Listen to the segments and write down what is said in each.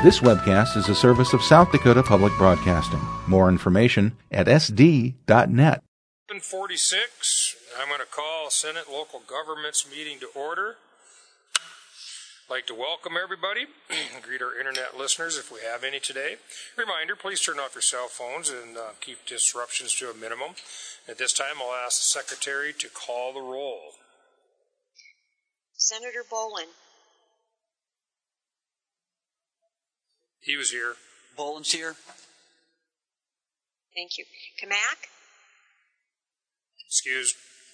This webcast is a service of South Dakota Public Broadcasting. More information at sd.net. 7:46. I'm going to call Senate Local Governments meeting to order. I'd like to welcome everybody and greet our internet listeners if we have any today. Reminder, please turn off your cell phones and keep disruptions to a minimum. At this time, I'll ask the Secretary to call the roll. Senator Bolin. He was here. Bolin's here. Thank you. Kamak? Excused.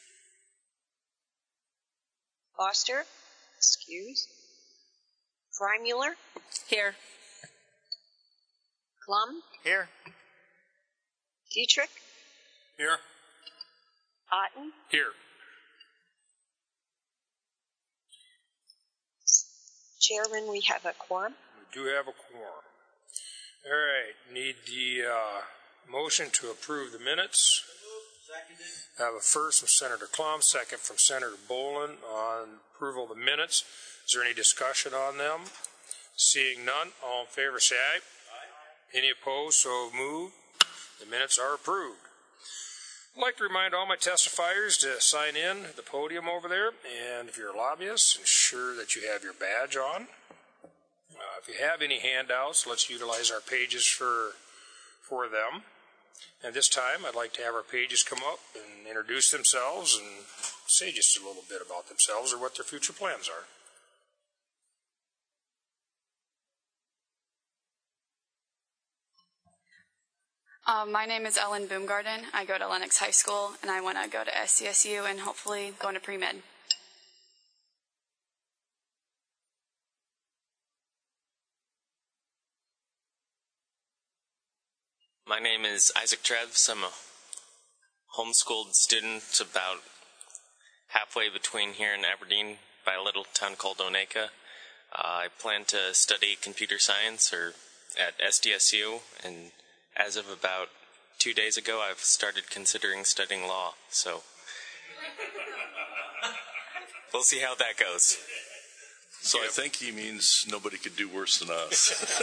Foster? Excused. Freimuller? Here. Klum? Here. Dietrich? Here. Otten? Here. Chairman, we have a quorum. We do have a quorum. All right. Need the motion to approve the minutes. I have a first from Senator Klum, second from Senator Bolin on approval of the minutes. Is there any discussion on them? Seeing none, all in favor say aye. Aye. Any opposed, so moved. The minutes are approved. I'd like to remind all my testifiers to sign in at the podium over there, and if you're a lobbyist, ensure that you have your badge on. If you have any handouts, let's utilize our pages for them. And this time, I'd like to have our pages come up and introduce themselves and say just a little bit about themselves or what their future plans are. My name is Ellen Boomgarden. I go to Lennox High School, and I want to go to SDSU and hopefully go into pre-med. My name is Isaac Treves. I'm a homeschooled student about halfway between here and Aberdeen by a little town called Oneka. I plan to study computer science at SDSU, and as of about 2 days ago, I've started considering studying law, so we'll see how that goes. So I think he means nobody could do worse than us.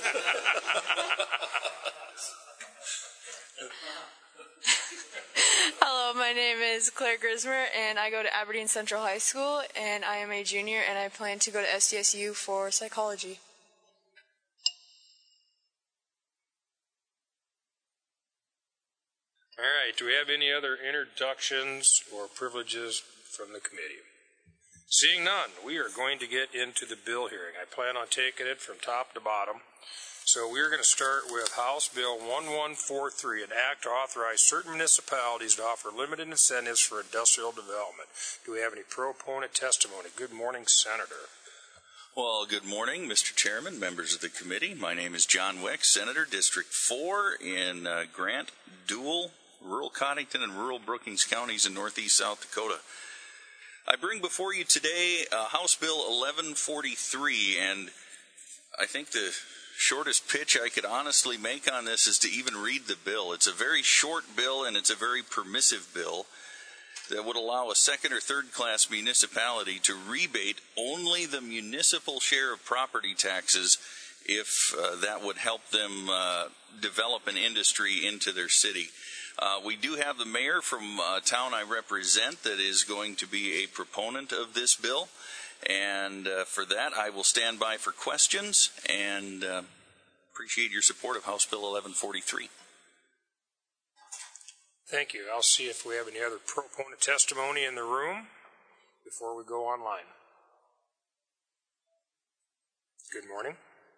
Hello, my name is Claire Grismer, and I go to Aberdeen Central High School, and I am a junior, and I plan to go to SDSU for psychology. All right, do we have any other introductions or privileges from the committee? Seeing none, we are going to get into the bill hearing. I plan on taking it from top to bottom. So we're going to start with House Bill 1143, an act to authorize certain municipalities to offer limited incentives for industrial development. Do we have any proponent testimony? Good morning, Senator. Well, good morning, Mr. Chairman, members of the committee. My name is John Wick, Senator, District 4 in Grant, Dual, rural Coddington, and rural Brookings counties in northeast South Dakota. I bring before you today House Bill 1143, and I think the shortest pitch I could honestly make on this is to even read the bill. It's a very short bill, and it's a very permissive bill that would allow a second or third class municipality to rebate only the municipal share of property taxes if that would help them develop an industry into their city. We do have the mayor from a town I represent that is going to be a proponent of this bill. And for that, I will stand by for questions and appreciate your support of House Bill 1143. Thank you. I'll see if we have any other proponent testimony in the room before we go online. Good morning.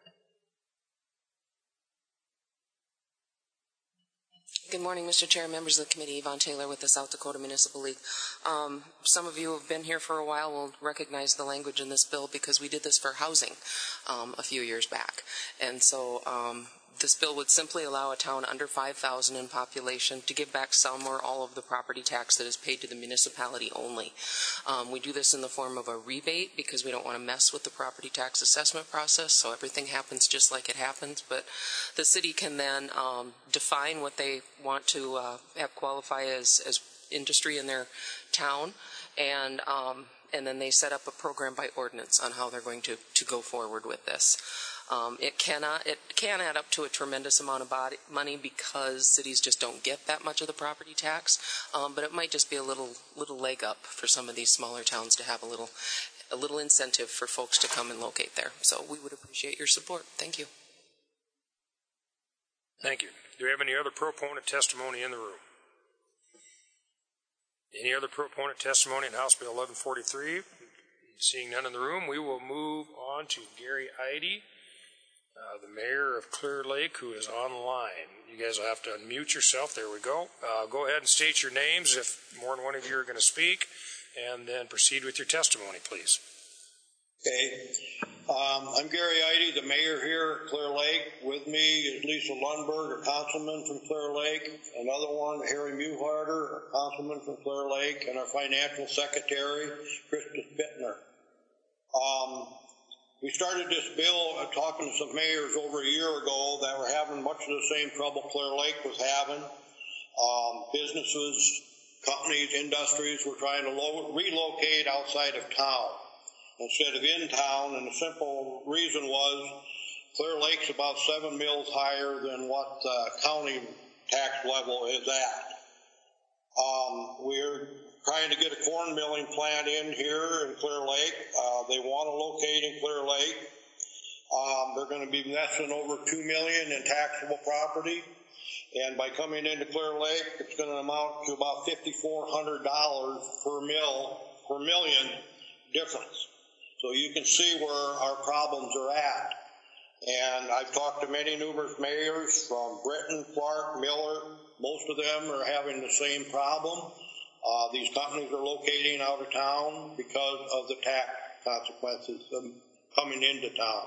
Good morning, Mr. Chair, members of the committee. Yvonne Taylor with the South Dakota Municipal League. Some of you who have been here for a while will recognize the language in this bill because we did this for housing a few years back. And so this bill would simply allow a town under 5,000 in population to give back some or all of the property tax that is paid to the municipality only. We do this in the form of a rebate because we don't want to mess with the property tax assessment process, so everything happens just like it happens. But the city can then define what they want to have qualify as industry in their town, and then they set up a program by ordinance on how they're going to go forward with this. It can add up to a tremendous amount of money because cities just don't get that much of the property tax. But it might just be a little leg up for some of these smaller towns to have a little incentive for folks to come and locate there. So we would appreciate your support. Thank you. Thank you. Do we have any other proponent testimony in the room? Any other proponent testimony in House Bill 1143? Seeing none in the room, we will move on to Gary Eide, the mayor of Clear Lake, who is online. You guys will have to unmute yourself. There we go. Go ahead and state your names if more than one of you are going to speak, and then proceed with your testimony, please. Okay. I'm Gary Eide, the mayor here at Clear Lake. With me is Lisa Lundberg, a councilman from Clear Lake. Another one, Harry Muharter, a councilman from Clear Lake, and our financial secretary, Krista Spittner. We started this bill talking to some mayors over a year ago that were having much of the same trouble Clear Lake was having. Businesses, companies, industries were trying to relocate outside of town instead of in town, and the simple reason was Clear Lake's about 7 mills higher than what the county tax level is at. We're trying to get a corn milling plant in here in Clear Lake. They want to locate in Clear Lake. They're going to be investing over $2 million in taxable property, and by coming into Clear Lake, it's going to amount to about $5,400 per million difference. So you can see where our problems are at. And I've talked to many numerous mayors from Britton, Clark, Miller. Most of them are having the same problem. These companies are locating out of town because of the tax consequences of coming into town.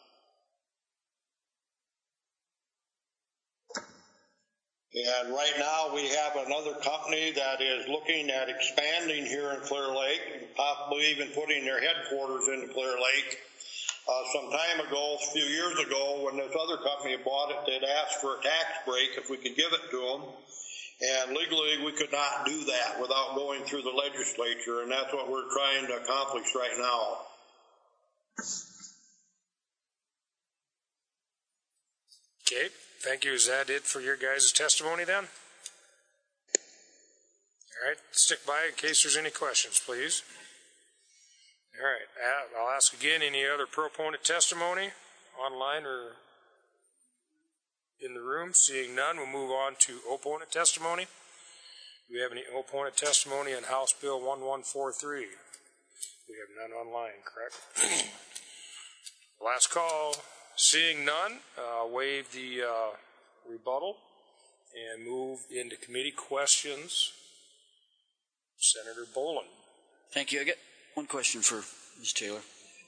And right now we have another company that is looking at expanding here in Clear Lake, possibly even putting their headquarters into Clear Lake. Some time ago, a few years ago, when this other company bought it, they'd asked for a tax break if we could give it to them. And legally, we could not do that without going through the legislature, and that's what we're trying to accomplish right now. Okay, thank you. Is that it for your guys' testimony then? All right, stick by in case there's any questions, please. All right, I'll ask again, any other proponent testimony, online or in the room? Seeing none, we'll move on to opponent testimony. Do we have any opponent testimony on House Bill 1143? We have none online, correct? Last call. Seeing none, waive the rebuttal and move into committee questions. Senator Boland. Thank you. I got one question for Ms. Taylor.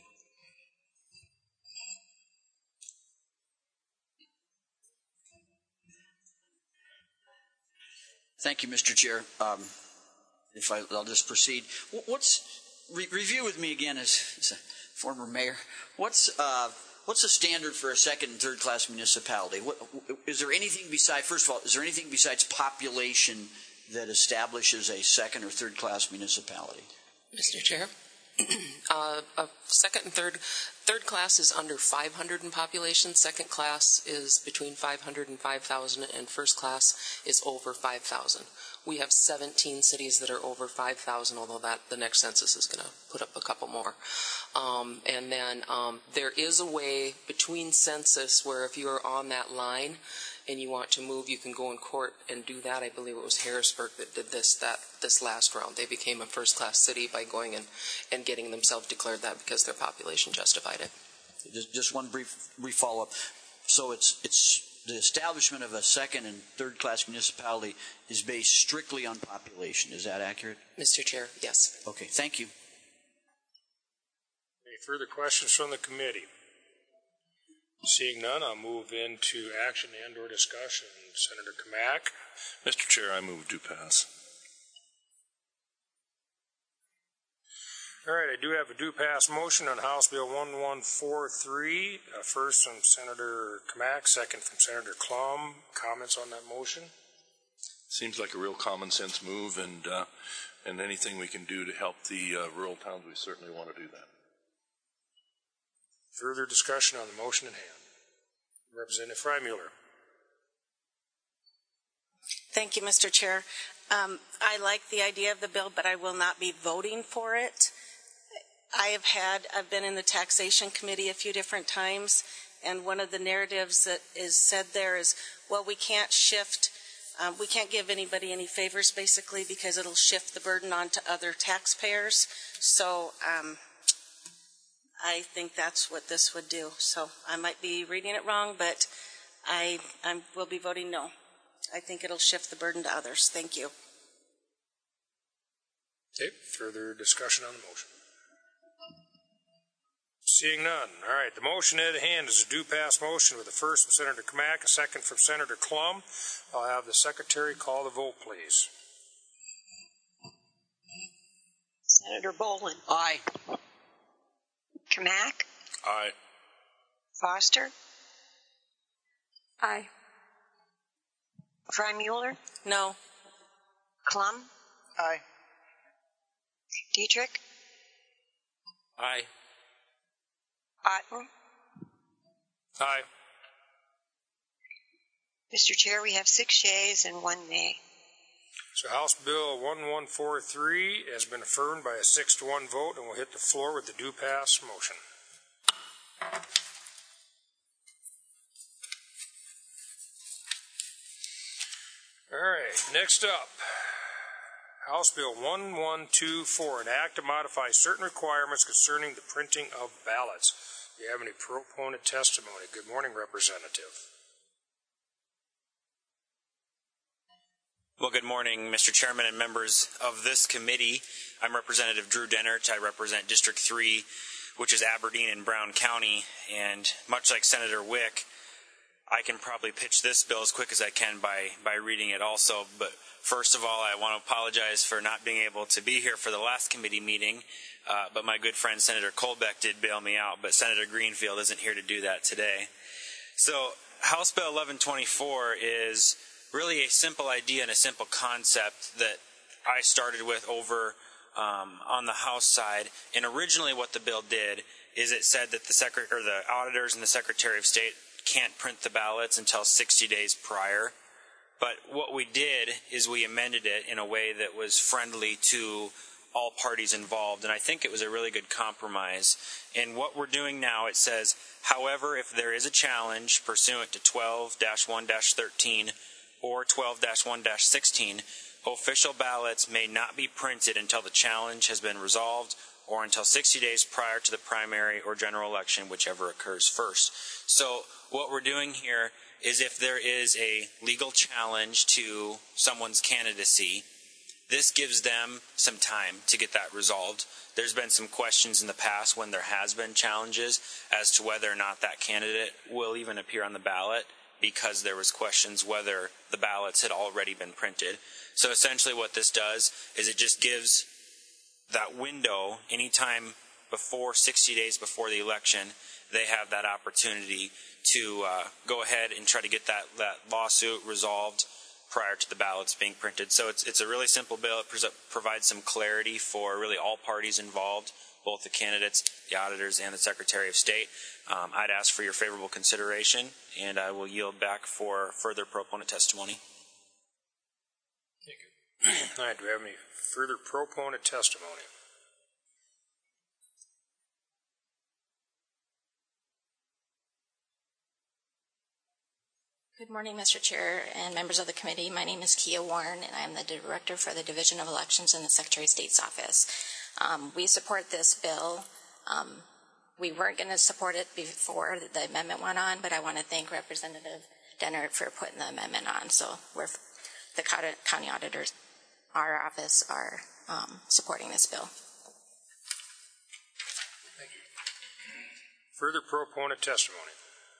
Thank you, Mr. Chair. I'll just proceed. Review with me again as a former mayor. What's the standard for a second and third class municipality? Is there anything besides, first of all, is there anything besides population that establishes a second or third class municipality? Mr. Chair, a second and third class is under 500 in population. Second class is between 500 and 5,000, and first class is over 5,000. We have 17 cities that are over 5,000, although the next census is going to put up a couple more. And then there is a way between census where if you are on that line and you want to move, you can go in court and do that. I believe it was Harrisburg that did this last round. They became a first-class city by going and getting themselves declared that because their population justified it. Just one brief follow-up. So it's the establishment of a second and third class municipality is based strictly on population. Is that accurate? Mr. Chair, yes. Okay, thank you. Any further questions from the committee? Seeing none, I'll move into action and or discussion. Senator Kamak. Mr. Chair, I move to pass. All right, I do have a do pass motion on House Bill 1143. First from Senator Kamak, second from Senator Klum. Comments on that motion? Seems like a real common sense move, and anything we can do to help the rural towns, we certainly want to do that. Further discussion on the motion in hand. Representative Freimuller. Thank you, Mr. Chair. I like the idea of the bill, but I will not be voting for it. I've been in the taxation committee a few different times, and one of the narratives that is said there is, well, we can't give anybody any favors, basically, because it'll shift the burden onto other taxpayers. So I think that's what this would do. So I might be reading it wrong, but I will be voting no. I think it'll shift the burden to others. Thank you. Okay, further discussion on the motion. Seeing none. All right, the motion at hand is a do pass motion with a first from Senator Kamak, a second from Senator Klum. I'll have the secretary call the vote, please. Senator Bolin. Aye. Kamak. Aye. Foster. Aye. Freimuller. No. Klum. Aye. Dietrich. Aye. Otten. Aye. Mr. Chair, we have 6 yeas and 1 nay. So House Bill 1143 has been affirmed by a 6-1 vote and will hit the floor with the do pass motion. All right, next up, House Bill 1124, an act to modify certain requirements concerning the printing of ballots. Do you have any proponent testimony? Good morning, Representative. Well, good morning, Mr. Chairman and members of this committee. I'm Representative Drew Dennert. I represent District 3, which is Aberdeen and Brown County. And much like Senator Wick, I can probably pitch this bill as quick as I can by reading it also. But first of all, I want to apologize for not being able to be here for the last committee meeting. But my good friend Senator Colbeck did bail me out, but Senator Greenfield isn't here to do that today. So House Bill 1124 is really a simple idea and a simple concept that I started with over on the House side. And originally what the bill did is it said that the auditors and the Secretary of State can't print the ballots until 60 days prior. But what we did is we amended it in a way that was friendly to all parties involved, and I think it was a really good compromise. And what we're doing now, it says, however, if there is a challenge pursuant to 12-1-13 or 12-1-16, official ballots may not be printed until the challenge has been resolved or until 60 days prior to the primary or general election, whichever occurs first. So what we're doing here is if there is a legal challenge to someone's candidacy, this gives them some time to get that resolved. There's been some questions in the past when there has been challenges as to whether or not that candidate will even appear on the ballot because there was questions whether the ballots had already been printed. So essentially what this does is it just gives that window anytime before 60 days before the election, they have that opportunity to go ahead and try to get that lawsuit resolved prior to the ballots being printed. So it's a really simple bill. It provides some clarity for really all parties involved, both the candidates, the auditors, and the Secretary of State. I'd ask for your favorable consideration, and I will yield back for further proponent testimony. Thank you. All right, do we have any further proponent testimony? Good morning, Mr. Chair and members of the committee. My name is Kia Warren, and I'm the Director for the Division of Elections in the Secretary of State's office. We support this bill. We weren't going to support it before the amendment went on, but I want to thank Representative Dennert for putting the amendment on. So the county auditors, our office, are supporting this bill. Thank you. Further proponent testimony?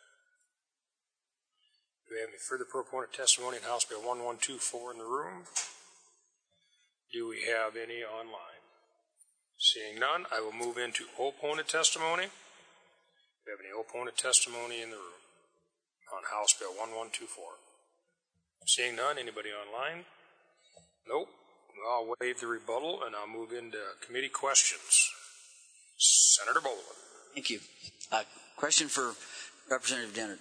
Do we have any further proponent testimony in House Bill 1124 in the room? Do we have any online? Seeing none, I will move into opponent testimony. Do we have any opponent testimony in the room on House Bill 1124? Seeing none, anybody online? Nope. I'll waive the rebuttal and I'll move into committee questions. Senator Bolin. Thank you. Question for Representative Dennert.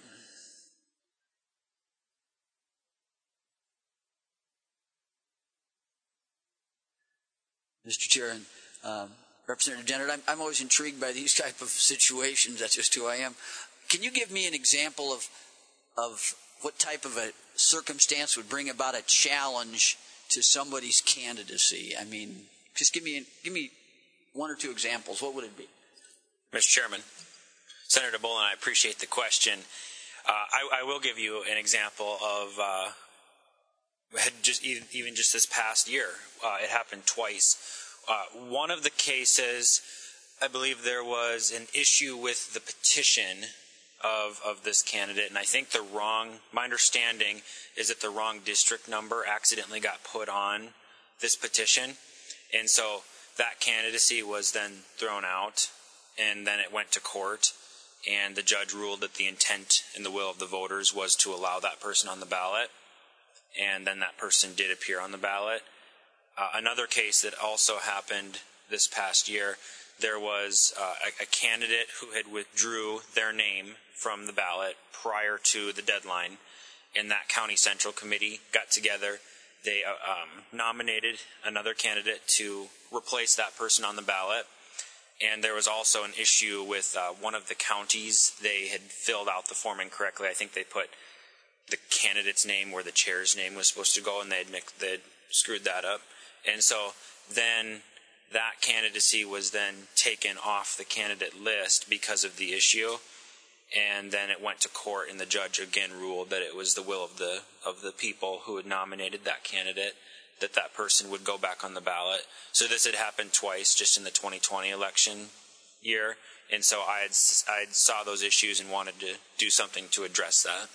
Mr. Chair, and Representative Dennert, I'm always intrigued by these type of situations. That's just who I am. Can you give me an example of what type of a circumstance would bring about a challenge to somebody's candidacy? I mean, just give me one or two examples. What would it be? Mr. Chairman, Senator Bolin, I appreciate the question. I will give you an example of even just this past year. It happened twice. One of the cases, I believe there was an issue with the petition of this candidate, and I think my understanding is that the wrong district number accidentally got put on this petition, and so that candidacy was then thrown out, and then it went to court, and the judge ruled that the intent and the will of the voters was to allow that person on the ballot, and then that person did appear on the ballot. Another case that also happened this past year, there was a candidate who had withdrew their name from the ballot prior to the deadline, and that county central committee got together. They nominated another candidate to replace that person on the ballot, and there was also an issue with one of the counties. They had filled out the form incorrectly. I think they put the candidate's name where the chair's name was supposed to go, and they'd screwed that up. And so then that candidacy was then taken off the candidate list because of the issue, and then it went to court, and the judge again ruled that it was the will of the people who had nominated that candidate that person would go back on the ballot. So this had happened twice just in the 2020 election year, and so I saw those issues and wanted to do something to address that.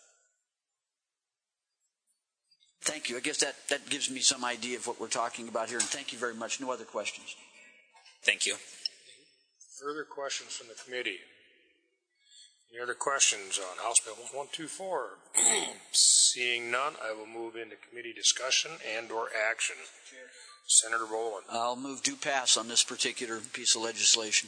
Thank you. I guess that gives me some idea of what we're talking about here, and thank you very much. No other questions. Thank you. Further questions from the committee? Any other questions on House Bill 1124? Seeing none, I will move into committee discussion and or action. Senator Bolin. I'll move due pass on this particular piece of legislation.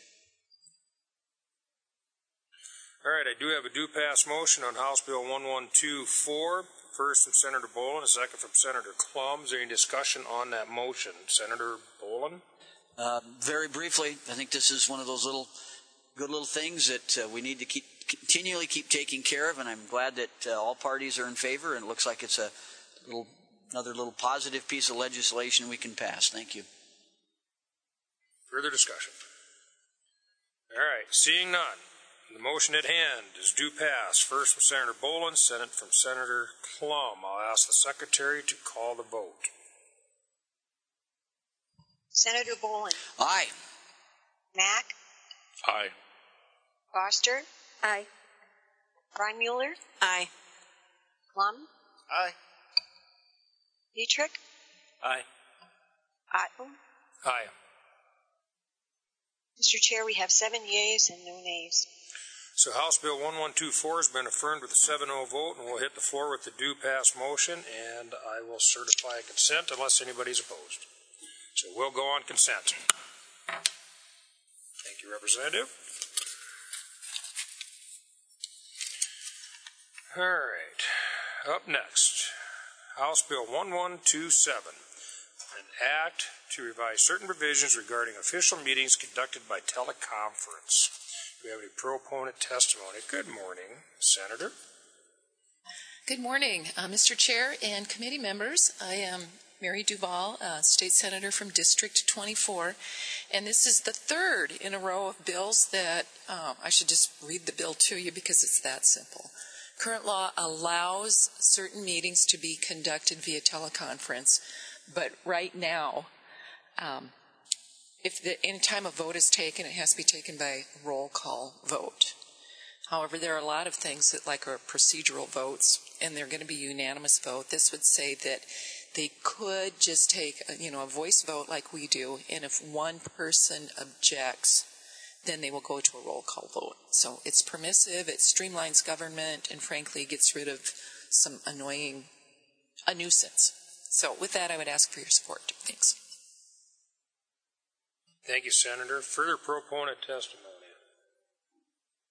All right, I do have a due pass motion on House Bill 1124. First from Senator Bolin, a second from Senator Klum. Is there any discussion on that motion? Senator Bolin? Very briefly, I think this is one of those good little things that we need to continually keep taking care of, and I'm glad that all parties are in favor, and it looks like it's another little positive piece of legislation we can pass. Thank you. Further discussion? All right, seeing none. The motion at hand is due pass. First from Senator Bolin, second from Senator Klum. I'll ask the Secretary to call the vote. Senator Bolin. Aye. Mack. Aye. Foster. Aye. Reinmuller. Aye. Klum. Aye. Dietrich. Aye. Otten. Aye. Mr. Chair, we have 7 yeas and no nays. So House Bill 1124 has been affirmed with a 7-0 vote, and we'll hit the floor with the due pass motion, and I will certify consent unless anybody's opposed. So we'll go on consent. Thank you, Representative. All right. Up next, House Bill 1127, an act to revise certain provisions regarding official meetings conducted by teleconference. Do we have any proponent testimony? Good morning, Senator. Good morning, Mr. Chair and committee members. I am Mary Duval, State Senator from District 24, and this is the third in a row of bills that I should just read the bill to you because it's that simple. Current law allows certain meetings to be conducted via teleconference, but right now, if any time a vote is taken, it has to be taken by roll call vote. However, there are a lot of things that like are procedural votes, and they're going to be unanimous vote. This would say that they could just take a voice vote like we do, and if one person objects, then they will go to a roll call vote. So it's permissive, it streamlines government, and frankly gets rid of a nuisance. So with that, I would ask for your support. Thanks. Thank you, Senator. Further proponent testimony?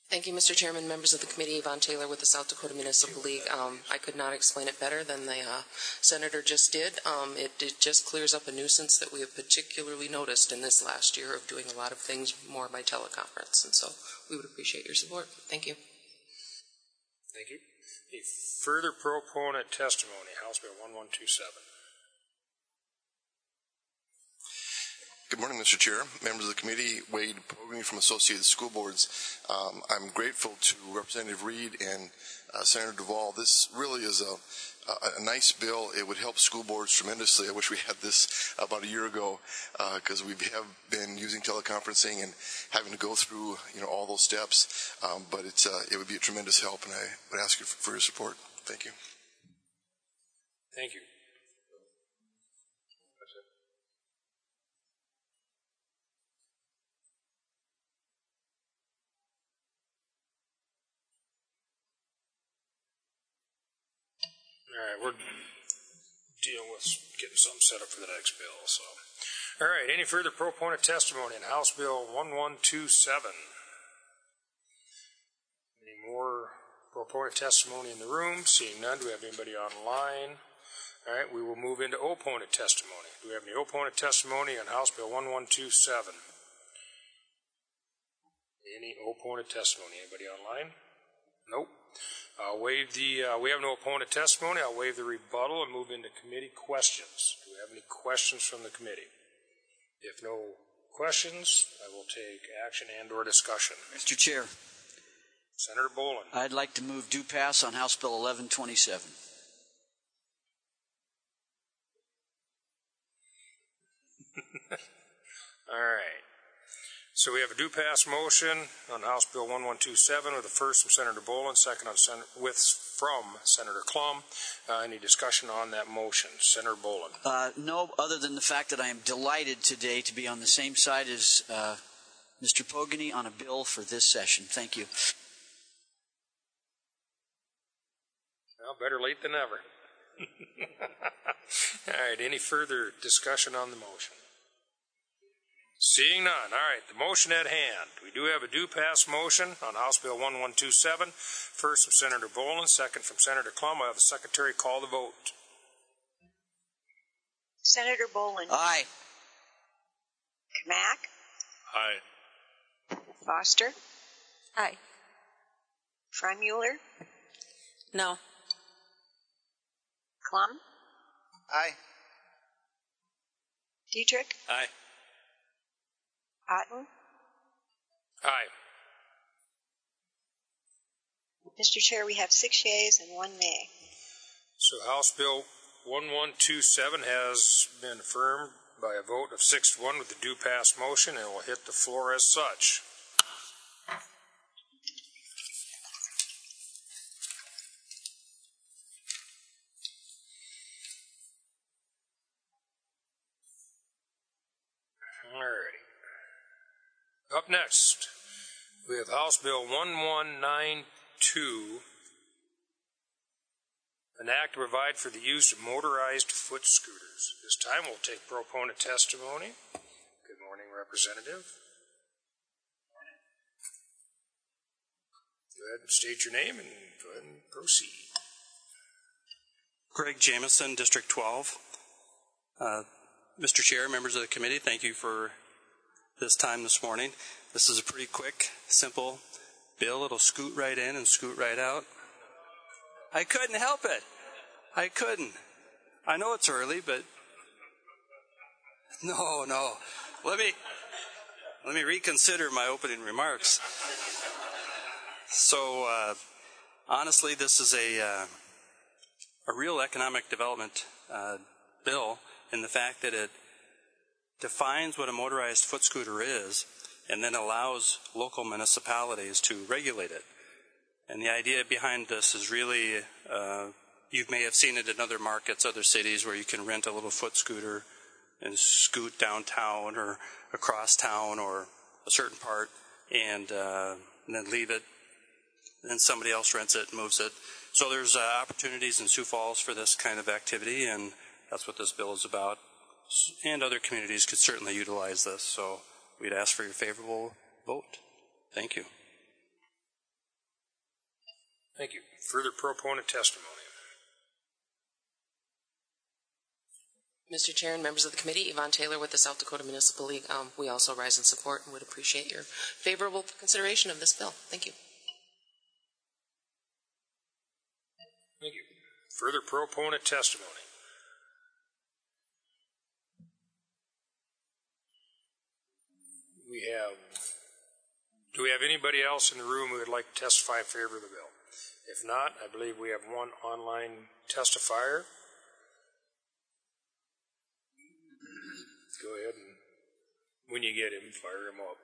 Thank you, Mr. Chairman, members of the committee. Yvonne Taylor with the South Dakota Municipal League. I could not explain it better than the senator just did. It just clears up a nuisance that we have particularly noticed in this last year of doing a lot of things more by teleconference, and so we would appreciate your support. Thank you. Thank you. A further proponent testimony, House Bill 1127. Good morning, Mr. Chair, members of the committee. Wade Pogany from Associated School Boards. I'm grateful to Representative Reed and Senator Duvall. This really is a nice bill. It would help school boards tremendously. I wish we had this about a year ago because we have been using teleconferencing and having to go through all those steps. But it would be a tremendous help, and I would ask you for your support. Thank you. Thank you. All right, we're dealing with getting something set up for the next bill. So, all right, any further proponent testimony on House Bill 1127? Any more proponent testimony in the room? Seeing none, do we have anybody online? All right, we will move into opponent testimony. Do we have any opponent testimony on House Bill 1127? Any opponent testimony? Anybody online? Nope. We have no opponent testimony. I'll waive the rebuttal and move into committee questions. Do we have any questions from the committee? If no questions, I will take action and or discussion. Mr. Chair. Senator Boland. I'd like to move due pass on House Bill 1127. All right. So we have a due pass motion on House Bill 1127 with the first from Senator Boland, second from Senator Klum. Any discussion on that motion? Senator Boland. No, other than the fact that I am delighted today to be on the same side as Mr. Pogany on a bill for this session. Thank you. Well, better late than never. All right, any further discussion on the motion? Seeing none. All right, the motion at hand. We do have a due pass motion on House Bill 1127. First from Senator Boland, second from Senator Klum. I have the secretary call the vote. Senator Boland. Aye. Kmack. Aye. Foster. Aye. Freimuller. No. Klum. Aye. Dietrich. Aye. Otten. Aye. Mr. Chair, we have 6 yeas and 1 nay. So House Bill 1127 has been affirmed by a vote of 6-1 with the due pass motion and will hit the floor as such. Up next, we have House Bill 1192, an act to provide for the use of motorized foot scooters. This time we'll take proponent testimony. Good morning, Representative. Go ahead and state your name and go ahead and proceed. Greg Jamison, District 12. Mr. Chair, members of the committee, thank you for this time this morning. This is a pretty quick, simple bill. It'll scoot right in and scoot right out. I couldn't help it. I couldn't. I know it's early, but no. Let me reconsider my opening remarks. So, honestly, this is a real economic development bill in the fact that it defines what a motorized foot scooter is and then allows local municipalities to regulate it. And the idea behind this is really, you may have seen it in other markets, other cities, where you can rent a little foot scooter and scoot downtown or across town or a certain part and then leave it. Then somebody else rents it and moves it. So there's opportunities in Sioux Falls for this kind of activity, and that's what this bill is about. And other communities could certainly utilize this. So we'd ask for your favorable vote. Thank you. Thank you. Further proponent testimony. Mr. Chair and members of the committee, Yvonne Taylor with the South Dakota Municipal League. We also rise in support and would appreciate your favorable consideration of this bill. Thank you. Thank you. Further proponent testimony. Do we have anybody else in the room who would like to testify in favor of the bill? If not, I believe we have one online testifier. Go ahead and, when you get him, fire him up.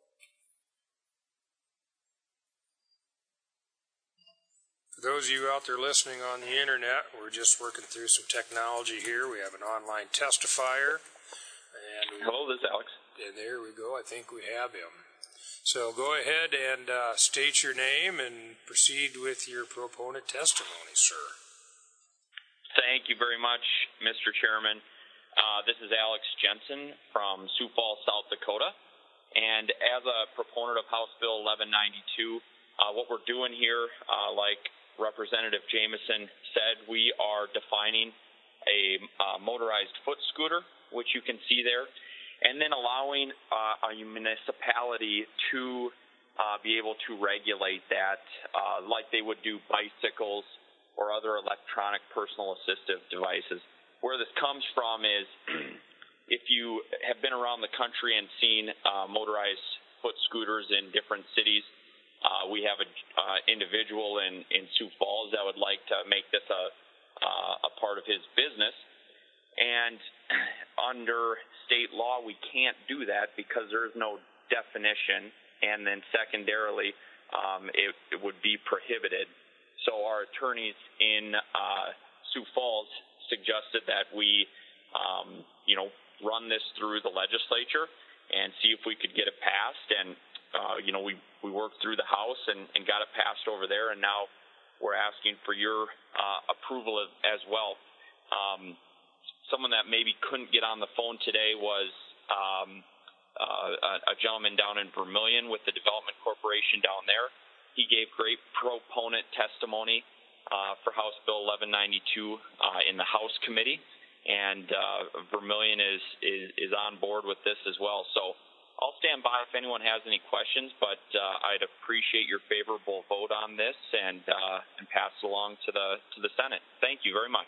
For those of you out there listening on the internet, we're just working through some technology here. We have an online testifier. Hello, this is Alex. And there we go. I think we have him. So go ahead and state your name and proceed with your proponent testimony, sir. Thank you very much, Mr. Chairman. This is Alex Jensen from Sioux Falls, South Dakota. And as a proponent of House Bill 1192, what we're doing here, like Representative Jameson said, we are defining a motorized foot scooter, which you can see there, and then allowing a municipality to be able to regulate that like they would do bicycles or other electronic personal assistive devices. Where this comes from is if you have been around the country and seen motorized foot scooters in different cities, we have an individual in Sioux Falls that would like to make this a part of his business. And under state law, we can't do that because there is no definition. And then secondarily, it would be prohibited. So our attorneys in Sioux Falls suggested that we, run this through the legislature and see if we could get it passed. And, we worked through the House and got it passed over there. And now we're asking for your approval as well. Someone that maybe couldn't get on the phone today was a gentleman down in Vermilion with the Development Corporation down there. He gave great proponent testimony for House Bill 1192 in the House Committee, and Vermilion is on board with this as well. So I'll stand by if anyone has any questions, but I'd appreciate your favorable vote on this and pass it along to the Senate. Thank you very much.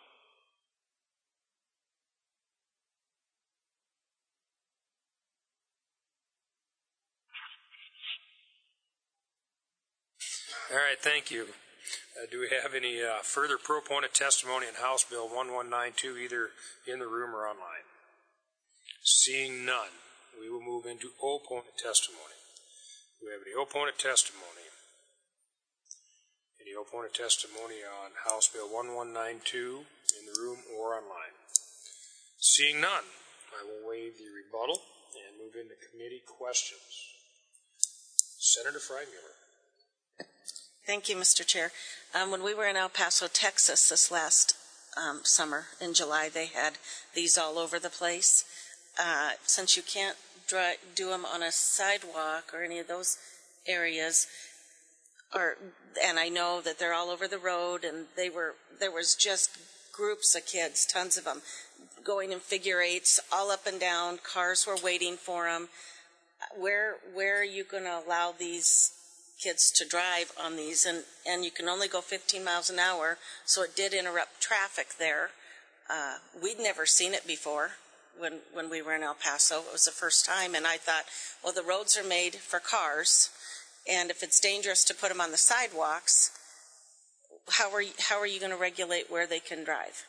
All right, thank you. Do we have any further proponent testimony in House Bill 1192, either in the room or online? Seeing none, we will move into opponent testimony. Do we have any opponent testimony? Any opponent testimony on House Bill 1192 in the room or online? Seeing none, I will waive the rebuttal and move into committee questions. Senator Freimuller. Thank you, Mr. Chair. When we were in El Paso, Texas this last summer in July, they had these all over the place. Since you can't do them on a sidewalk or any of those areas, and I know that they're all over the road, and there was just groups of kids, tons of them, going in figure eights all up and down. Cars were waiting for them. Where are you going to allow these kids to drive on these? And you can only go 15 miles an hour, so it did interrupt traffic there. We'd never seen it before when we were in El Paso. It was the first time, and I thought, well, the roads are made for cars, and if it's dangerous to put them on the sidewalks, how are you going to regulate where they can drive?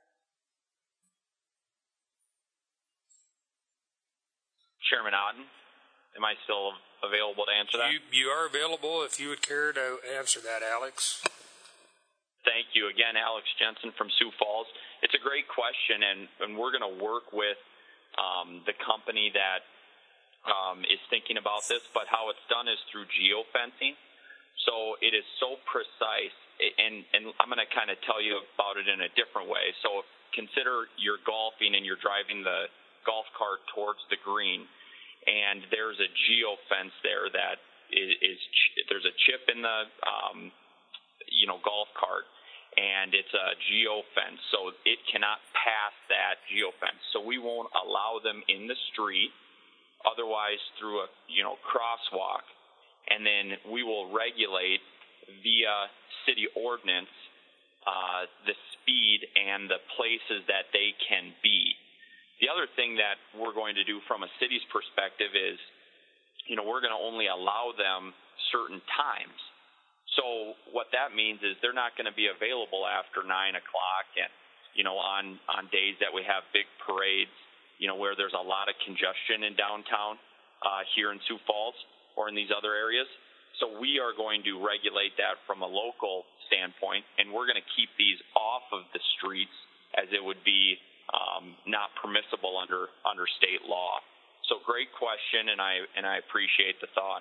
Chairman Otten, am I still available to answer that? You are available if you would care to answer that, Alex. Thank you. Again, Alex Jensen from Sioux Falls. It's a great question, and we're going to work with the company that is thinking about this, but how it's done is through geofencing. So it is so precise, and I'm going to kind of tell you about it in a different way. So consider you're golfing and you're driving the golf cart towards the green, and there's a geofence there that is there's a chip in the golf cart, and it's a geofence, so it cannot pass that geofence. So we won't allow them in the street, otherwise through a crosswalk, and then we will regulate via city ordinance the speed and the places that they can be. The other thing that we're going to do from a city's perspective is, we're going to only allow them certain times. So what that means is they're not going to be available after 9 o'clock and, on days that we have big parades, where there's a lot of congestion in downtown here in Sioux Falls or in these other areas. So we are going to regulate that from a local standpoint, and we're going to keep these off of the streets as it would be not permissible under state law. So great question, and I appreciate the thought.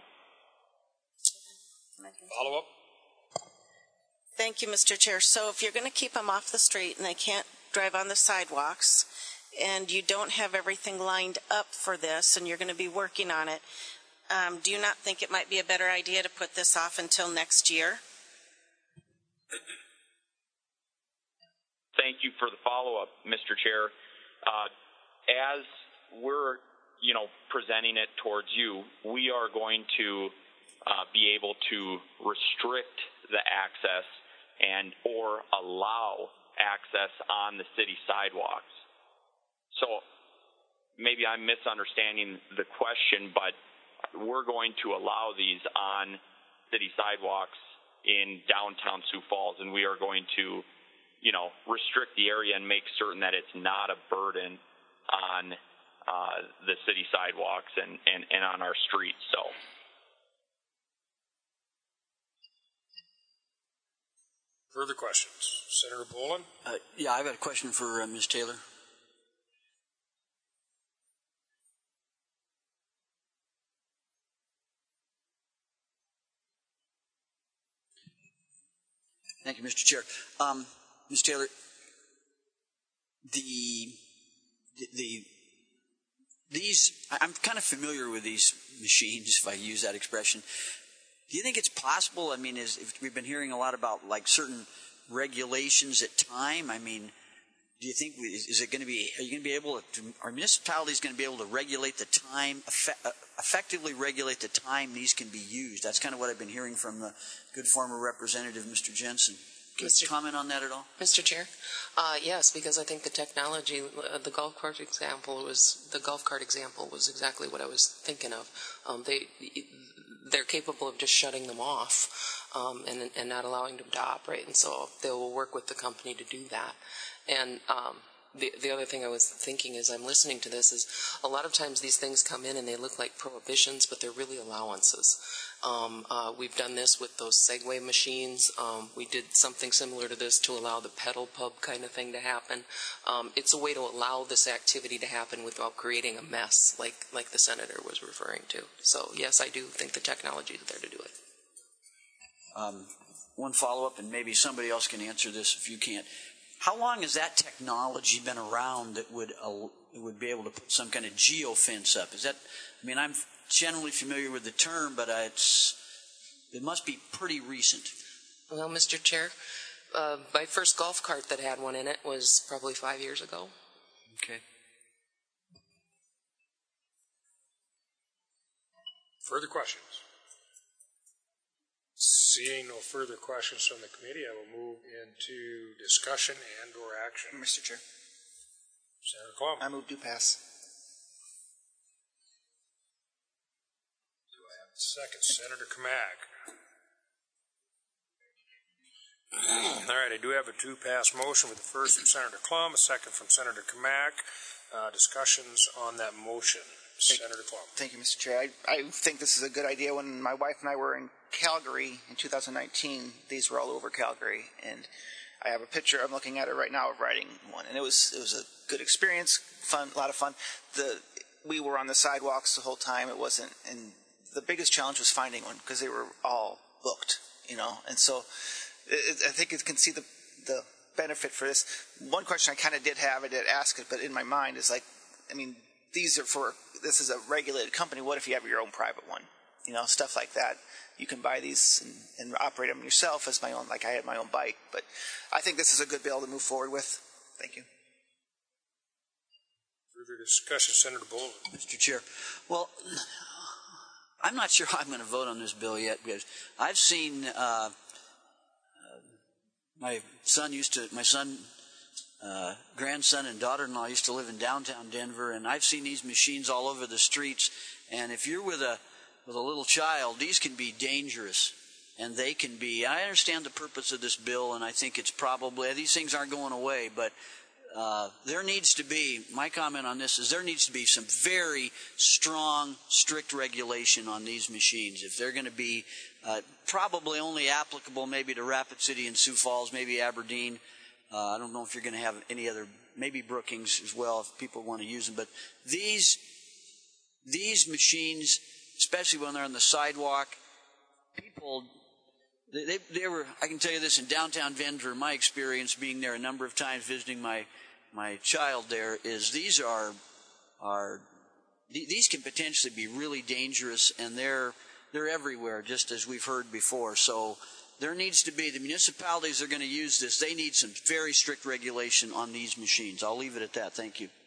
Follow up. Thank you, Mr. Chair. So if you're going to keep them off the street and they can't drive on the sidewalks, and you don't have everything lined up for this, and you're going to be working on it, do you not think it might be a better idea to put this off until next year? Thank you for the follow-up, Mr. Chair. As we're, presenting it towards you, we are going to be able to restrict the access and or allow access on the city sidewalks. So maybe I'm misunderstanding the question, but we're going to allow these on city sidewalks in downtown Sioux Falls, and we are going to, restrict the area and make certain that it's not a burden on the city sidewalks and on our streets. So. Further questions? Senator Boland? Yeah, I've got a question for Ms. Taylor. Thank you, Mr. Chair. Ms. Taylor, I'm kind of familiar with these machines, if I use that expression. Do you think it's possible? If we've been hearing a lot about certain regulations at time. Do you think are you going to be able to? Are municipalities going to be able to regulate the time, effectively regulate the time these can be used? That's kind of what I've been hearing from the good former representative, Mr. Jensen. Can you comment on that at all? Mr. Chair? Yes, because I think the technology, the golf cart example was exactly what I was thinking of. They're capable of just shutting them off and not allowing them to operate, and so they will work with the company to do that. And the other thing I was thinking as I'm listening to this is a lot of times these things come in and they look like prohibitions, but they're really allowances. We've done this with those Segway machines. We did something similar to this to allow the pedal pub kind of thing to happen. It's a way to allow this activity to happen without creating a mess like the senator was referring to. So, yes, I do think the technology is there to do it. One follow-up, and maybe somebody else can answer this if you can't. How long has that technology been around that would be able to put some kind of geofence up? I'm generally familiar with the term, but it must be pretty recent. Well, Mr. Chair, my first golf cart that had one in it was probably 5 years ago. Okay. Further questions? Seeing no further questions from the committee, I will move into discussion and or action. Mr. Chair. Senator Klum. I move to pass. Do I have a second? Senator Kamak. All right, I do have a two-pass motion with the first from Senator Klum, a second from Senator Kamak. Discussions on that motion. Senator Klum. Thank you, Mr. Chair. I think this is a good idea. When my wife and I were in Calgary in 2019, these were all over Calgary, and I have a picture. I'm looking at it right now of riding one, and it was a good experience, fun, a lot of fun. We were on the sidewalks the whole time. It wasn't, and the biggest challenge was finding one because they were all booked, and so I think you can see the benefit for this. One question I kind of did have, I did ask it, but in my mind is this is a regulated company. What if you have your own private one? Stuff like that. you can buy these and operate them yourself as my own, like I had my own bike. But I think this is a good bill to move forward with. Thank you. Further discussion, Senator Bolin. Mr. Chair, well, I'm not sure how I'm going to vote on this bill yet, because I've seen my grandson and daughter-in-law used to live in downtown Denver, and I've seen these machines all over the streets. And if you're with a little child, these can be dangerous, and they can be. I understand the purpose of this bill, and I think it's probably these things aren't going away, but there needs to be. My comment on this is there needs to be some very strong, strict regulation on these machines. If they're going to be probably only applicable maybe to Rapid City and Sioux Falls, maybe Aberdeen. I don't know if you're going to have any other, maybe Brookings as well if people want to use them. But these machines, especially when they're on the sidewalk, people, they were, I can tell you this, in downtown Denver, my experience being there a number of times visiting my child there, is these can potentially be really dangerous, and they're everywhere, just as we've heard before. So there needs to be, the municipalities are going to use this, they need some very strict regulation on these machines. I'll leave it at that. Thank you.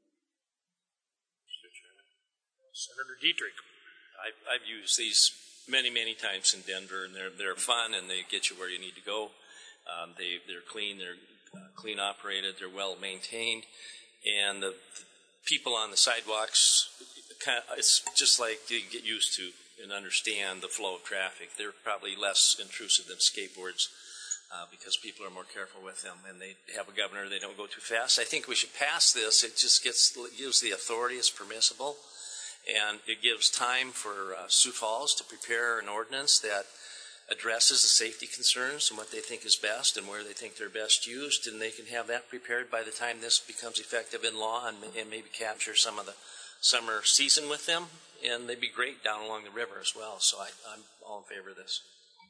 Senator Dietrich. I've used these many times in Denver, and they're fun, and they get you where you need to go. They're clean, they're clean operated, they're well maintained, and the people on the sidewalks, it's just like you get used to and understand the flow of traffic. They're probably less intrusive than skateboards because people are more careful with them, and they have a governor, they don't go too fast. I think we should pass this. It just gives the authority as permissible, and it gives time for Sioux Falls to prepare an ordinance that addresses the safety concerns and what they think is best and where they think they're best used, and they can have that prepared by the time this becomes effective in law, and maybe capture some of the summer season with them, and they'd be great down along the river as well. So I'm all in favor of this.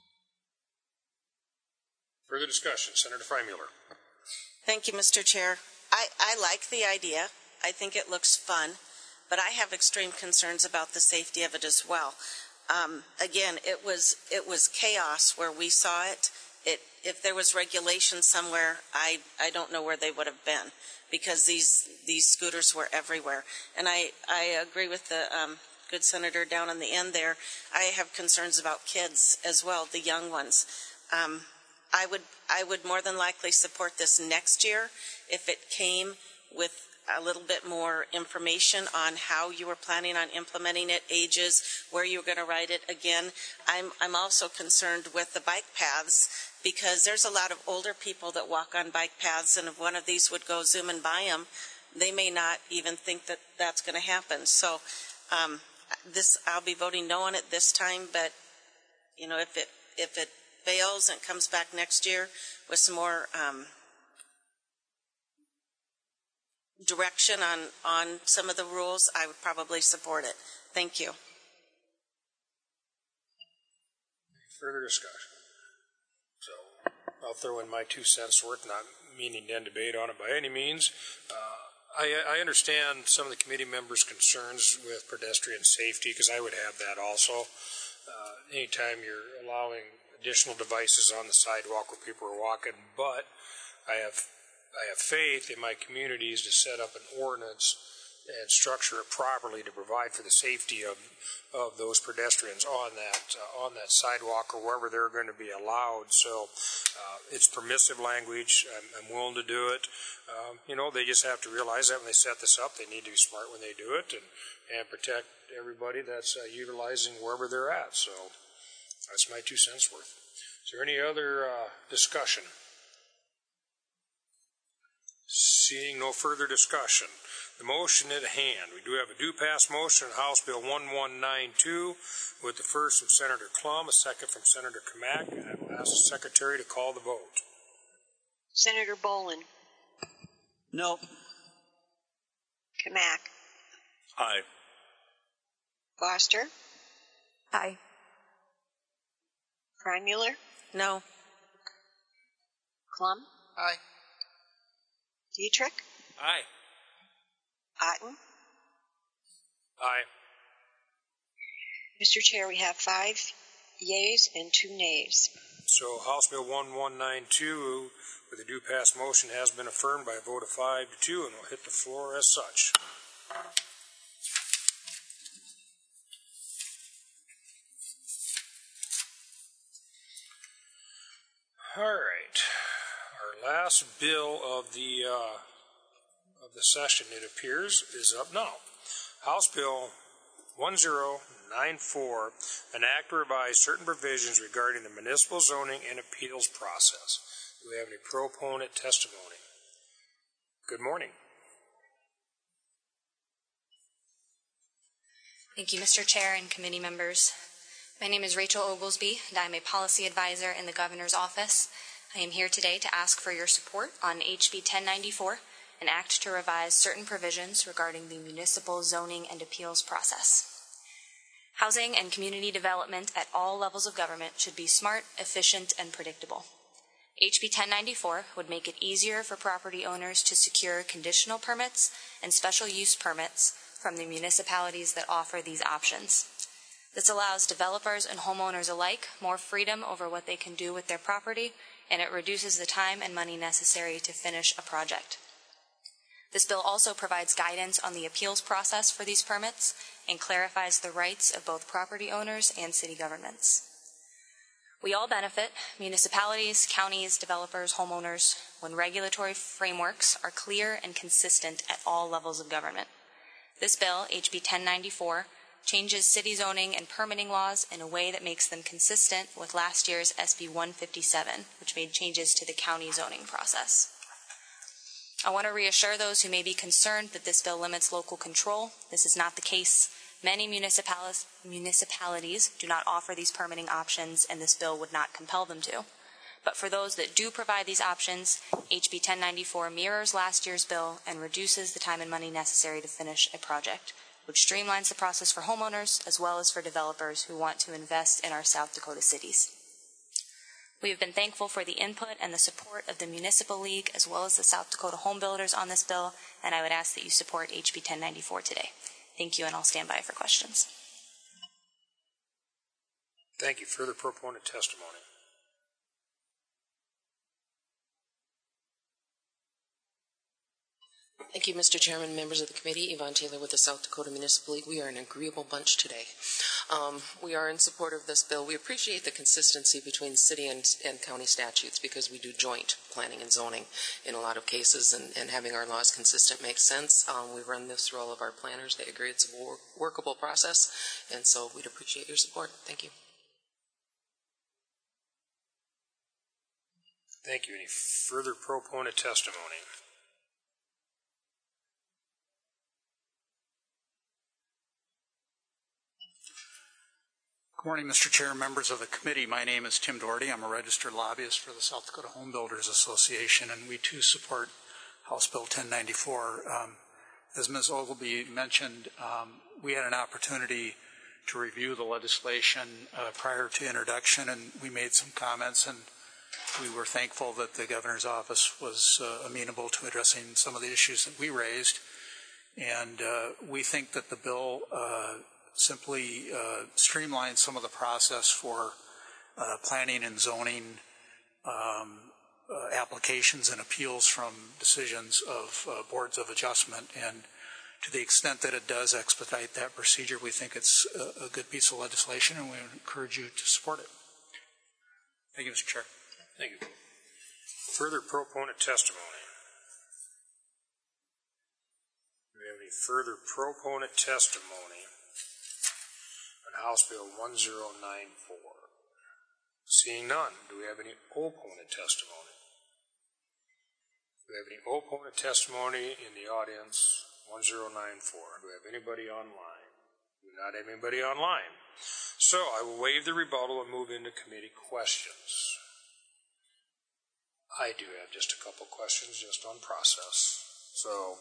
Further discussion, Senator Freimuller. Thank you, Mr. Chair. I like the idea. I think it looks fun, but I have extreme concerns about the safety of it as well. Again, it was chaos where we saw it. If there was regulation somewhere, I don't know where they would have been, because these scooters were everywhere. And I agree with the good senator down on the end there. I have concerns about kids as well, the young ones. I would more than likely support this next year if it came with a little bit more information on how you were planning on implementing it, ages, where you were going to ride it. Again, I'm also concerned with the bike paths, because there's a lot of older people that walk on bike paths, and if one of these would go zooming by them, they may not even think that that's going to happen. So I'll be voting no on it this time, but if it fails and comes back next year with some more direction on some of the rules, I would probably support it. Thank you. Further discussion. So I'll throw in my 2 cents worth, not meaning to end debate on it by any means. I understand some of the committee members' concerns with pedestrian safety, because I would have that also. Anytime you're allowing additional devices on the sidewalk where people are walking, but I have faith in my communities to set up an ordinance and structure it properly to provide for the safety of those pedestrians on that sidewalk or wherever they're going to be allowed. So it's permissive language. I'm willing to do it. They just have to realize that when they set this up, they need to be smart when they do it and protect everybody that's utilizing wherever they're at. So that's my 2 cents worth. Is there any other discussion? Seeing no further discussion, the motion at hand. We do have a do-pass motion on House Bill 1192 with the first from Senator Klum, a second from Senator Kamak. I will ask the Secretary to call the vote. Senator Bolin. No. Kamak. Aye. Foster. Aye. Freimuller. No. Klum. Aye. Dietrich. Aye. Otten. Aye. Mr. Chair, we have 5 yeas and 2 nays. So House Bill 1192 with a due pass motion has been affirmed by a vote of 5-2 and will hit the floor as such. All right. Our last bill of the session, it appears, is up now. House Bill 1094, an act to revise certain provisions regarding the municipal zoning and appeals process. Do we have any proponent testimony? Good morning. Thank you, Mr. Chair and committee members. My name is Rachel Oglesby, and I am a policy advisor in the Governor's Office. I am here today to ask for your support on HB 1094, an act to revise certain provisions regarding the municipal zoning and appeals process. Housing and community development at all levels of government should be smart, efficient, and predictable. HB 1094 would make it easier for property owners to secure conditional permits and special use permits from the municipalities that offer these options. This allows developers and homeowners alike more freedom over what they can do with their property, and it reduces the time and money necessary to finish a project. This bill also provides guidance on the appeals process for these permits and clarifies the rights of both property owners and city governments. We all benefit, municipalities, counties, developers, homeowners, when regulatory frameworks are clear and consistent at all levels of government. This bill, HB 1094, changes city zoning and permitting laws in a way that makes them consistent with last year's SB 157, which made changes to the county zoning process. I want to reassure those who may be concerned that this bill limits local control. This is not the case. Many municipalities do not offer these permitting options, and this bill would not compel them to. But for those that do provide these options, HB 1094 mirrors last year's bill and reduces the time and money necessary to finish a project, which streamlines the process for homeowners as well as for developers who want to invest in our South Dakota cities. We have been thankful for the input and the support of the Municipal League as well as the South Dakota home builders on this bill, and I would ask that you support HB 1094 today. Thank you, and I'll stand by for questions. Thank you. Further proponent testimony. Thank you, Mr. Chairman, members of the committee. Yvonne Taylor with the South Dakota Municipal League. We are an agreeable bunch today. We are in support of this bill. We appreciate the consistency between city and county statutes because we do joint planning and zoning in a lot of cases, and having our laws consistent makes sense. We've run this through all of our planners. They agree it's a workable process, and so we'd appreciate your support. Thank you. Thank you. Any further proponent testimony? Good morning, Mr. Chair, members of the committee. My name is Tim Doherty. I'm a registered lobbyist for the South Dakota Home Builders Association, and we too support House Bill 1094. As Ms. Oglesby mentioned, we had an opportunity to review the legislation prior to introduction, and we made some comments, and we were thankful that the Governor's Office was amenable to addressing some of the issues that we raised. And we think that the bill simply streamline some of the process for planning and zoning applications and appeals from decisions of boards of adjustment. And to the extent that it does expedite that procedure, we think it's a good piece of legislation, and we encourage you to support it. Thank you, Mr. Chair. Thank you. Further proponent testimony. Do we have any further proponent testimony on House Bill 1094? Seeing none, do we have any opponent testimony? Do we have any opponent testimony in the audience? 1094. Do we have anybody online? We do not have anybody online. So I will waive the rebuttal and move into committee questions. I do have just a couple questions just on process. So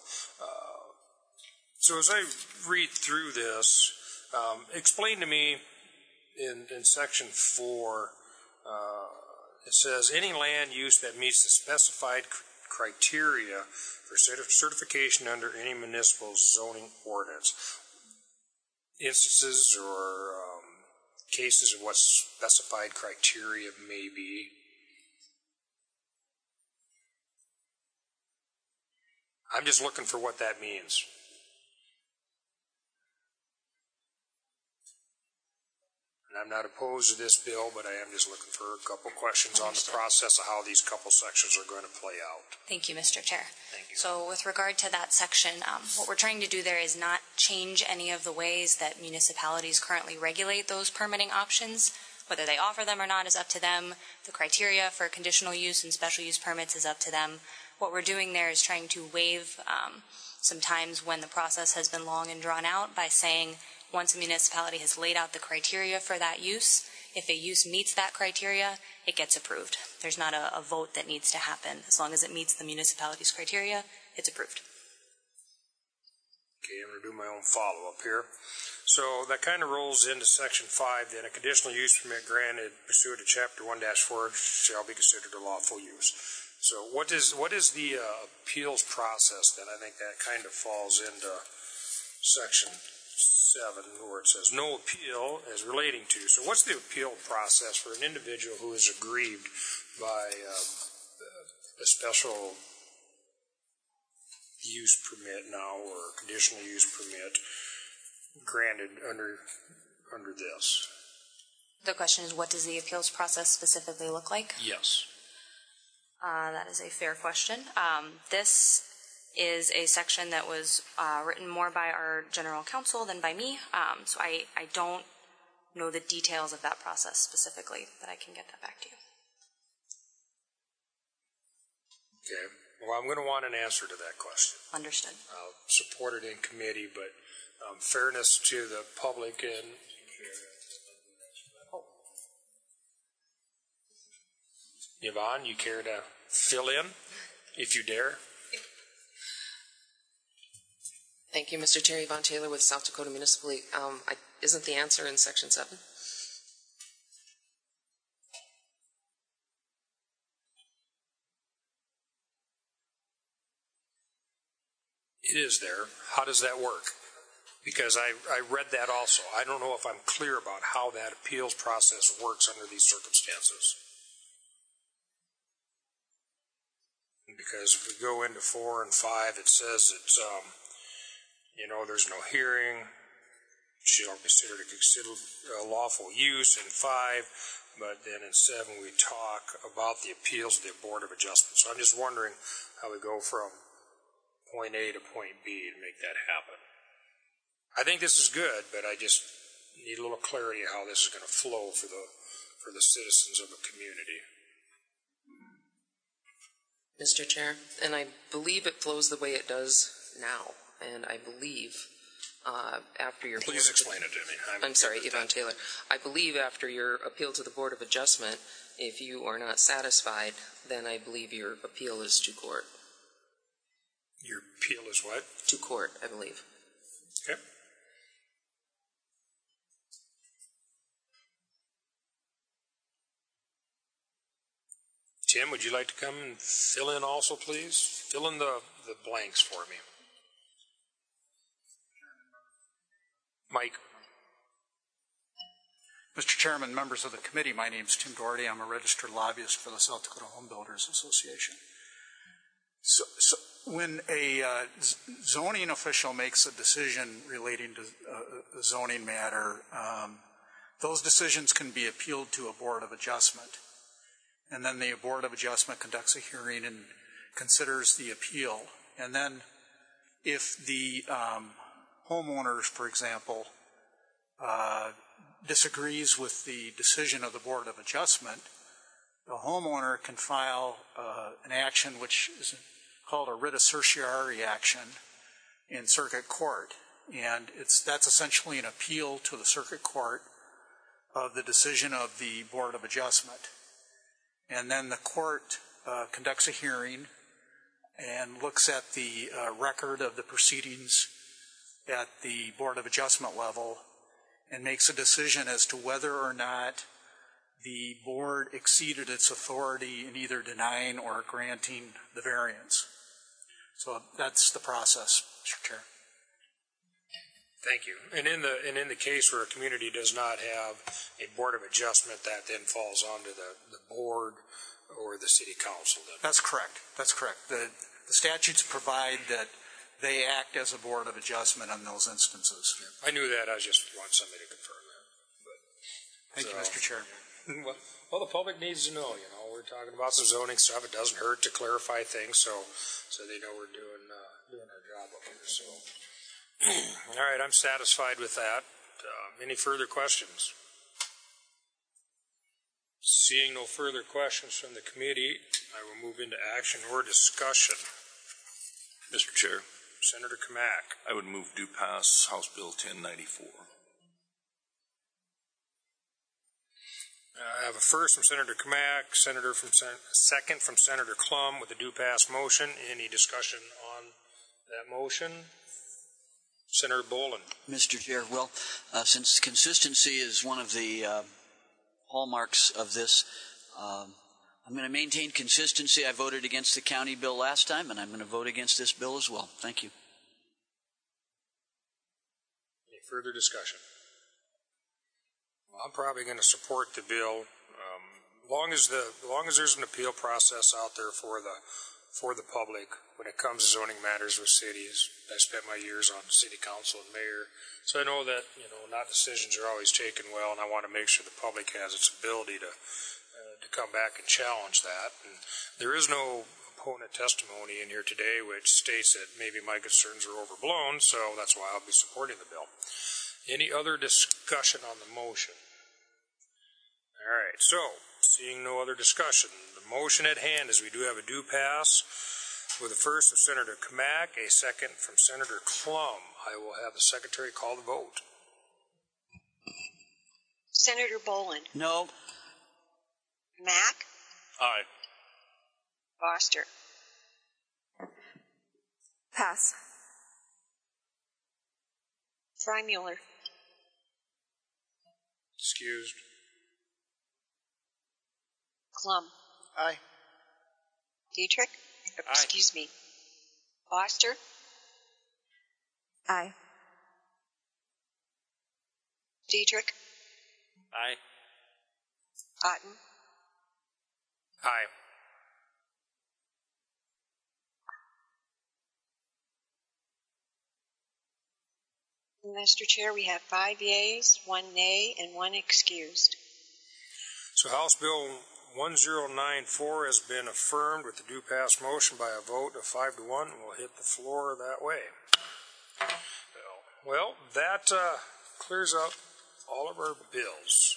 as I read through this, explain to me in section 4, it says any land use that meets the specified criteria for certification under any municipal zoning ordinance. Instances or cases of what specified criteria may be. I'm just looking for what that means. And I'm not opposed to this bill, but I am just looking for a couple questions on the process of how these couple sections are going to play out. Thank you, Mr. Chair. Thank you. So with regard to that section, what we're trying to do there is not change any of the ways that municipalities currently regulate those permitting options. Whether they offer them or not is up to them. The criteria for conditional use and special use permits is up to them. What we're doing there is trying to waive some times when the process has been long and drawn out by saying once a municipality has laid out the criteria for that use, if a use meets that criteria, it gets approved. There's not a vote that needs to happen. As long as it meets the municipality's criteria, it's approved. Okay, I'm going to do my own follow-up here. So that kind of rolls into Section 5, then a conditional use permit granted pursuant to Chapter 1-4 shall be considered a lawful use. So what is the appeals process then? I think that kind of falls into Section 7 where it says no appeal as relating to. So what's the appeal process for an individual who is aggrieved by a special use permit now or conditional use permit granted under this? The question is, what does the appeals process specifically look like? Yes. That is a fair question. This is a section that was written more by our general counsel than by me, so I don't know the details of that process specifically, but I can get that back to you. Okay. Well, I'm going to want an answer to that question. Understood. I'll support it in committee, but fairness to the public and... Yvonne, you care to fill in, if you dare? Thank you, Mr. Chair. Yvonne Taylor with South Dakota Municipal League. Isn't the answer in Section 7? It is there. How does that work? Because I read that also. I don't know if I'm clear about how that appeals process works under these circumstances. Because if we go into 4 and 5, it says it's, there's no hearing, shall be considered a lawful use in 5, but then in 7 we talk about the appeals of the Board of Adjustment. So I'm just wondering how we go from point A to point B to make that happen. I think this is good, but I just need a little clarity on how this is going to flow for the citizens of the community. Mr. Chair, and I believe it flows the way it does now, and I believe after your... Please explain it to me. I'm sorry, Yvonne Taylor. I believe after your appeal to the Board of Adjustment, if you are not satisfied, then I believe your appeal is to court. Your appeal is what? To court, I believe. Okay. Tim, would you like to come and fill in also, please? Fill in the blanks for me. Mike. Mr. Chairman, members of the committee, my name is Tim Doherty. I'm a registered lobbyist for the South Dakota Home Builders Association. So when a zoning official makes a decision relating to a zoning matter, those decisions can be appealed to a Board of Adjustment. And then the Board of Adjustment conducts a hearing and considers the appeal. And then if the homeowners, for example, disagrees with the decision of the Board of Adjustment, the homeowner can file an action which is called a writ of certiorari action in circuit court. And that's essentially an appeal to the circuit court of the decision of the Board of Adjustment. And then the court conducts a hearing and looks at the record of the proceedings at the Board of Adjustment level and makes a decision as to whether or not the board exceeded its authority in either denying or granting the variance. So that's the process, Mr. Chair. Thank you. And in the case where a community does not have a board of adjustment, that then falls onto the board or the city council. Then. That's correct. That's correct. The statutes provide that they act as a board of adjustment in those instances. Yeah. I knew that. I just want somebody to confirm that. But, Thank you, Mr. Chair. Well, the public needs to know. We're talking about some zoning stuff. It doesn't hurt to clarify things, so they know we're doing our job up here. So. All right, I'm satisfied with that. Any further questions? Seeing no further questions from the committee, I will move into action or discussion. Mr. Chair. Senator Kamak. I would move do pass House Bill 1094. I have a first from Senator Kamak, second from Senator Klum with a do pass motion. Any discussion on that motion? Senator Boland. Mr. Chair, well, since consistency is one of the hallmarks of this, I'm going to maintain consistency. I voted against the county bill last time, and I'm going to vote against this bill as well. Thank you. Any further discussion? Well, I'm probably going to support the bill. Long as there's an appeal process out there for the public when it comes to zoning matters with cities. I spent my years on city council and mayor, so I know that not decisions are always taken well, and I want to make sure the public has its ability to come back and challenge that. And there is no opponent testimony in here today which states that maybe my concerns are overblown, so that's why I'll be supporting the bill. Any other discussion on the motion? All right, so seeing no other discussion, the motion at hand is we do have a do pass with a first from Senator Kamak, a second from Senator Klum. I will have the secretary call the vote. Senator Boland. No. Mack. Aye. Foster. Pass. Freimuller. Excused. Klum. Aye. Dietrich. Aye. Excuse me. Foster. Aye. Dietrich. Aye. Otten. Aye. Mr. Chair, we have 5 yeas, 1 nay, and 1 excused. So House Bill 1094 has been affirmed with the do pass motion by a vote of 5-1 and will hit the floor that way. Well, that clears up all of our bills.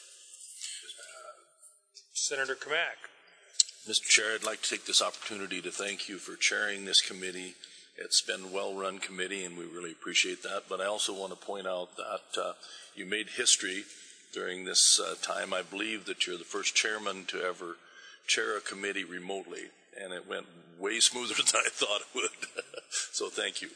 Senator Kamak. Mr. Chair, I'd like to take this opportunity to thank you for chairing this committee. It's been a well-run committee, and we really appreciate that. But I also want to point out that you made history during this time. I believe that you're the first chairman to ever chair a committee remotely, and it went way smoother than I thought it would. So thank you.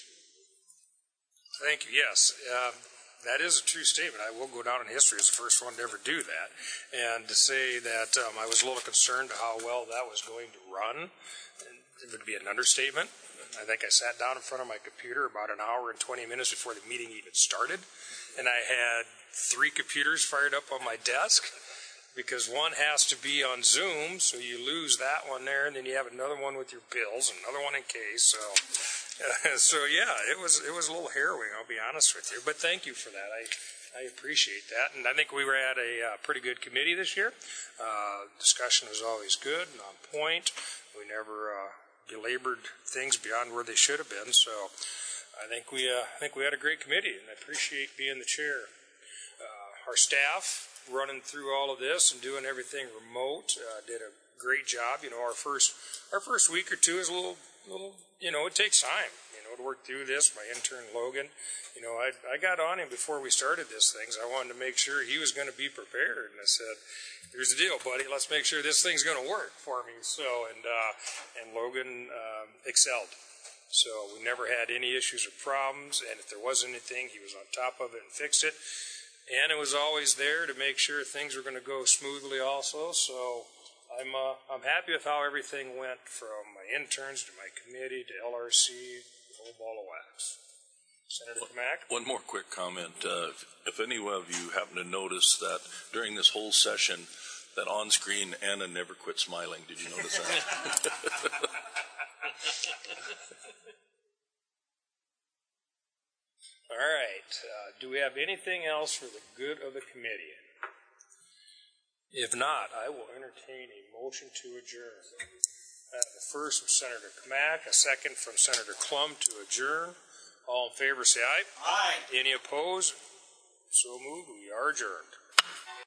Thank you. Yes, that is a true statement. I will go down in history as the first one to ever do that. And to say that I was a little concerned how well that was going to run, it would be an understatement. I think I sat down in front of my computer about an hour and 20 minutes before the meeting even started, and I had 3 computers fired up on my desk because one has to be on Zoom, so you lose that one there, and then you have another one with your bills, and another one in case. So yeah, it was a little harrowing, I'll be honest with you. But thank you for that. I appreciate that, and I think we were at a pretty good committee this year. Discussion was always good and on point. We never belabored things beyond where they should have been. So I think we had a great committee, and I appreciate being the chair. Our staff running through all of this and doing everything remote did a great job. Our first week or two is a little. It takes time, to work through this. My intern, Logan, I got on him before we started this thing. So I wanted to make sure he was going to be prepared. And I said, here's the deal, buddy. Let's make sure this thing's going to work for me. So, and Logan excelled. So we never had any issues or problems. And if there was anything, he was on top of it and fixed it. And it was always there to make sure things were going to go smoothly also. So I'm happy with how everything went, from my interns to my committee to LRC, the whole ball of wax. Senator Mack? One more quick comment. If any of you happen to notice that during this whole session, that on screen Anna never quit smiling. Did you notice that? All right. Do we have anything else for the good of the committee? If not, I will entertain a motion to adjourn. I have a first from Senator Mack, a second from Senator Klum to adjourn. All in favor say aye. Aye. Any opposed? So moved. We are adjourned.